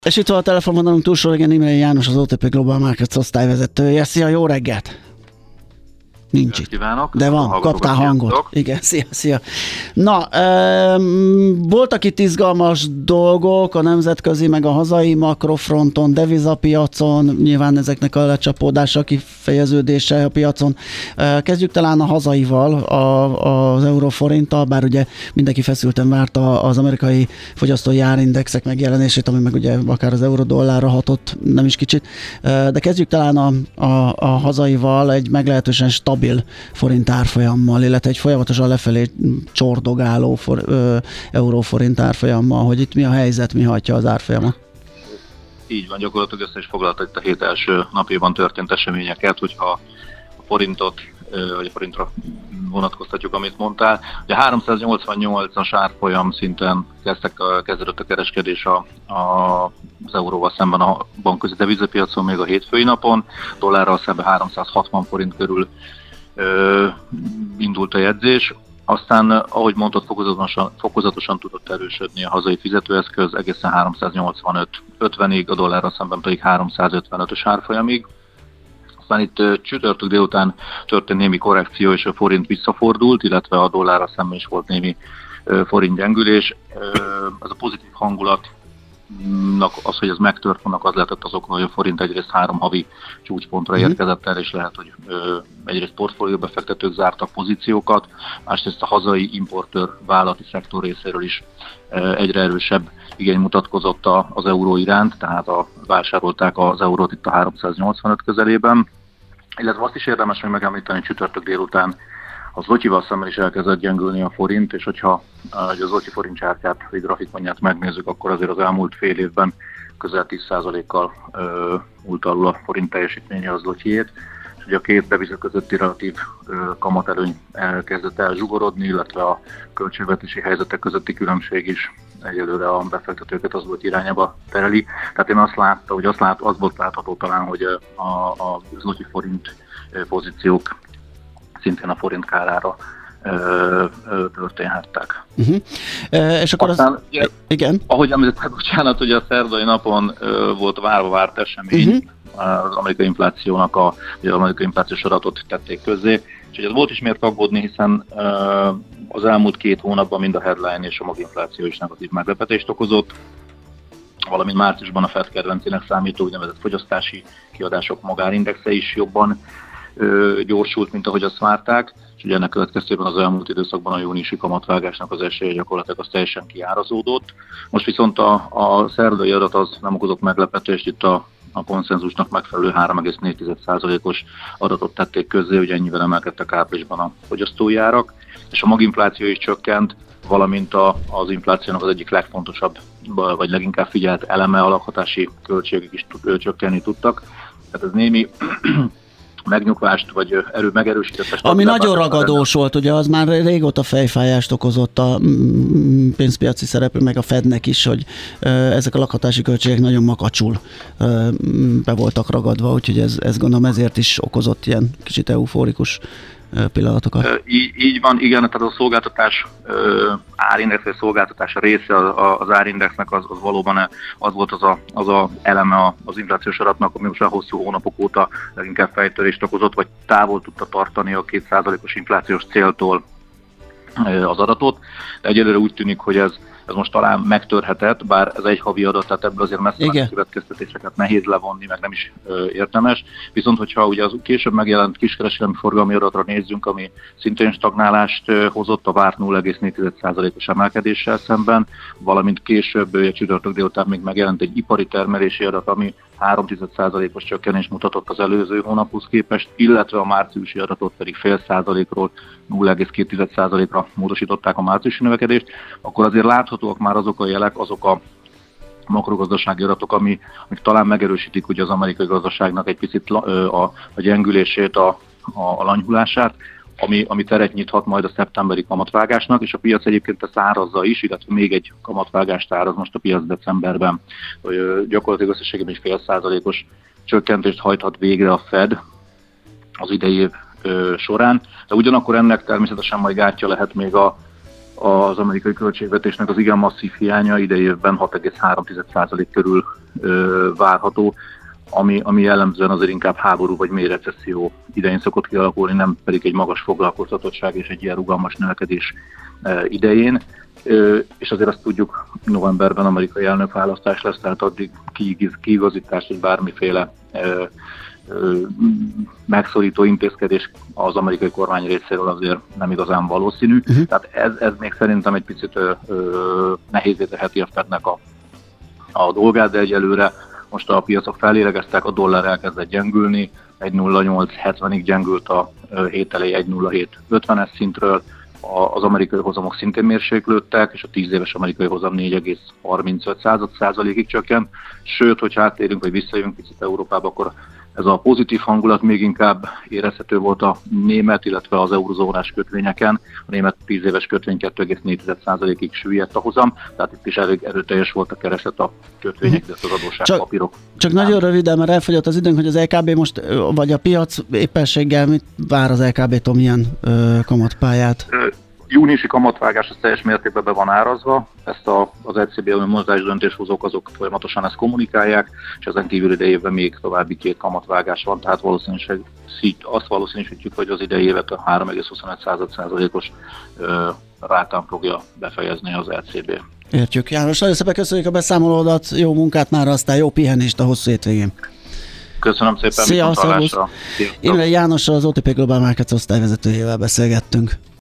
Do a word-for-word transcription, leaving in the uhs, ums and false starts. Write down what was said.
És itt van a telefonvonalunk túlsó régen Imrei János, az o té pé Global Markets osztályvezetője. Szia, jó reggelt! Nincs itt. Kívánok. De van, kaptál hangot. Igen, szia, szia. Na, e, voltak itt izgalmas dolgok a nemzetközi, meg a hazai makrofronton, devizapiacon, nyilván ezeknek a lecsapódása, kifejeződése a piacon. E, kezdjük talán a hazaival, a, az euróforinttal, bár ugye mindenki feszülten várta az amerikai fogyasztói árindexek megjelenését, ami meg ugye akár az euró-dollárra hatott, nem is kicsit. E, de kezdjük talán a, a, a hazaival, egy meglehetősen stabil forint árfolyammal, illetve egy folyamatosan lefelé csordogáló for, ö, euróforint árfolyammal, hogy itt mi a helyzet, mi hajtja az árfolyamat? Így van, gyakorlatilag össze is foglalta itt a hét első napjában történt eseményeket, hogyha a forintot, vagy a forintra vonatkoztatjuk, amit mondtál. Ugye háromszáznyolcvannyolcas árfolyam szinten kezdtek, kezdődött a kereskedés a, a, az euróval szemben a bankközi devizapiacon még a hétfői napon, dollárral szemben háromszázhatvan forint körül ö, indult a jegyzés. Aztán, ahogy mondtad, fokozatosan, fokozatosan tudott erősödni a hazai fizetőeszköz, egészen háromszáznyolcvanöt ötvenig, a dollárral szemben pedig háromszázötvenötös árfolyamig. Aztán itt uh, csütörtök délután történt némi korrekció, és a forint visszafordult, illetve a dollárra szemben is volt némi uh, forint gyengülés. Uh, ez a pozitív hangulat, az, hogy ez megtört, annak az lehetett az oka, hogy a forint egyrészt három havi csúcspontra érkezett el, és lehet, hogy ö, egyrészt portfólióbefektetők zártak pozíciókat, másrészt a hazai importőr vállalati szektor részéről is ö, egyre erősebb igény mutatkozott a, az euró iránt, tehát a, vásárolták az eurót itt a háromszáznyolcvanöt közelében. Illetve azt is érdemes még megemlíteni, hogy csütörtök délután az zlotyival szemben is elkezdett gyengülni a forint, és hogyha a zlotyi forint csártyát, vagy grafikonját megnézzük, akkor azért az elmúlt fél évben közel tíz százalékkal múlt alul a forint teljesítménye az zlotyiét. És ugye a két deviza közötti relatív ö, kamatelőny elkezdett el zsugorodni, illetve a költségvetési helyzetek közötti különbség is egyelőre a befektetőket az zloty irányába tereli. Tehát én azt láttam, hogy azt lát, az volt látható talán, hogy a, a zloty forint pozíciók szintén a forint kárára ö, ö, történhettek. Uh-huh. E, és akkor aztán, az... ugye, igen. Ahogy említettem, bocsánat, hogy a szerdai napon ö, volt várva várt esemény, uh-huh. az amerikai inflációnak a, az amerikai inflációs adatot tették közzé, és ez volt is miért aggódni, hiszen ö, az elmúlt két hónapban mind a headline és a maginfláció is negatív meglepetést okozott, valamint márciusban a Fed kedvencének számító úgynevezett fogyasztási kiadások magárindexe is jobban ö, gyorsult, mint ahogy azt várták, és ugye ennek következtében az elmúlt időszakban a júniusi kamatvágásnak az esélye gyakorlatilag az teljesen kiárazódott. Most viszont a, a szerdai adat az nem okozott meglepetést, itt a, a konszenzusnak megfelelő három egész négy százalékos adatot tették közzé, hogy ennyivel emelkedtek áprilisban a fogyasztói árak, és a maginfláció is csökkent, valamint a, az inflációnak az egyik legfontosabb, vagy leginkább figyelt eleme, a lakhatási költségek is tud, csökkenni tudtak. Tehát ez némi megnyugvást, vagy erő megerősített. Ami nagyon ragadós volt, ugye az már régóta fejfájást okozott a pénzpiaci szereplő, meg a Fednek is, hogy ezek a lakhatási költségek nagyon makacsul be voltak ragadva, úgyhogy ez, ez gondolom ezért is okozott ilyen kicsit eufórikus pillanatokat. Így, így van, igen, tehát a szolgáltatás árindex, vagy szolgáltatás része az árindexnek az, az valóban az volt az a, az a eleme az inflációs adatnak, ami most a hosszú hónapok óta leginkább fejtörést okozott, vagy távol tudta tartani a két százalékos inflációs céltól az adatot. De egyelőre úgy tűnik, hogy ez ez most talán megtörhetett, bár ez egy havi adat, tehát ebből azért messze következtetéseket nehéz levonni, meg nem is ö, értemes. Viszont, hogyha ugye az később megjelent kiskereskedelmi forgalmi adatra nézzünk, ami szintén stagnálást ö, hozott a várt nulla egész négy százalékos emelkedéssel szemben, valamint később ö, csütörtök délután még megjelent egy ipari termelési adat, ami három százalékos csökkenést mutatott az előző hónaphoz képest, illetve a márciusi adatot pedig fél százalékról nulla egész két százalékra módosították a márciusi növekedést, akkor azért láthatóak már azok a jelek, azok a makrogazdasági adatok, ami, amik talán megerősítik ugye az amerikai gazdaságnak egy picit a, a gyengülését, a, a, a lanyhulását, ami, ami teret nyithat majd a szeptemberi kamatvágásnak, és a piac egyébként ezt árazza is, illetve még egy kamatvágást áraz most a piac decemberben. Hogy gyakorlatilag összességében egy fél százalékos csökkentést hajthat végre a Fed az idei év ö, során, de ugyanakkor ennek természetesen majd gátja lehet még a az amerikai költségvetésnek az igen masszív hiánya idei évben hat egész három százalék körül ö, várható, ami, ami jellemzően azért inkább háború vagy mély recesszió idején szokott kialakulni, nem pedig egy magas foglalkoztatottság és egy ilyen rugalmas növekedés ö, idején. Ö, és azért azt tudjuk, novemberben amerikai elnökválasztás lesz, tehát addig kiigazítás, vagy bármiféle ö, ö, megszorító intézkedés az amerikai kormány részéről azért nem igazán valószínű. Uh-huh. Tehát ez, ez még szerintem egy picit ö, ö, nehézé teheti a Fednek a, a dolgát, de egyelőre most a piacok felélegeztek, a dollár elkezdett gyengülni, egy nulla nyolc hetvenig gyengült a hét elejé egy nulla hét ötvenes szintről, az amerikai hozamok szintén mérséklődtek, és a tíz éves amerikai hozam négy egész harmincöt százalékig csökkent. Sőt, hogyha áttérünk, vagy visszajövünk picit Európába, akkor ez a pozitív hangulat még inkább érezhető volt a német, illetve az eurozónás kötvényeken. A német tíz éves kötvény kettő egész négy százalékig süllyedt a hozam, tehát itt is elég erőteljes volt a kereslet a kötvények, de az adósságpapírok. Csak, csak nagyon röviden, mert elfogyott az időnk, hogy az é ká bé most, vagy a piac éppenséggel mit vár az é ká bé-től, milyen ö, kamatpályát? Júniusi kamatvágás az teljes mértékben be van árazva, ezt a, az é cé bé monetáris döntéshozók azok folyamatosan ezt kommunikálják, és ezen kívül idejében még további két kamatvágás van, tehát valószínűség, azt valószínűsítjük, hogy az idei évet a három egész huszonöt százalékos rátán fogja befejezni az é cé bé. Értjük. János, nagyon szépen köszönjük a beszámolódat, jó munkát már, aztán jó pihenést a hosszú hétvégén. Köszönöm szépen, Szia, viszontlátásra. Imre Jánossal, az o té pé Global Markets osztályvezetőjével beszélgettünk.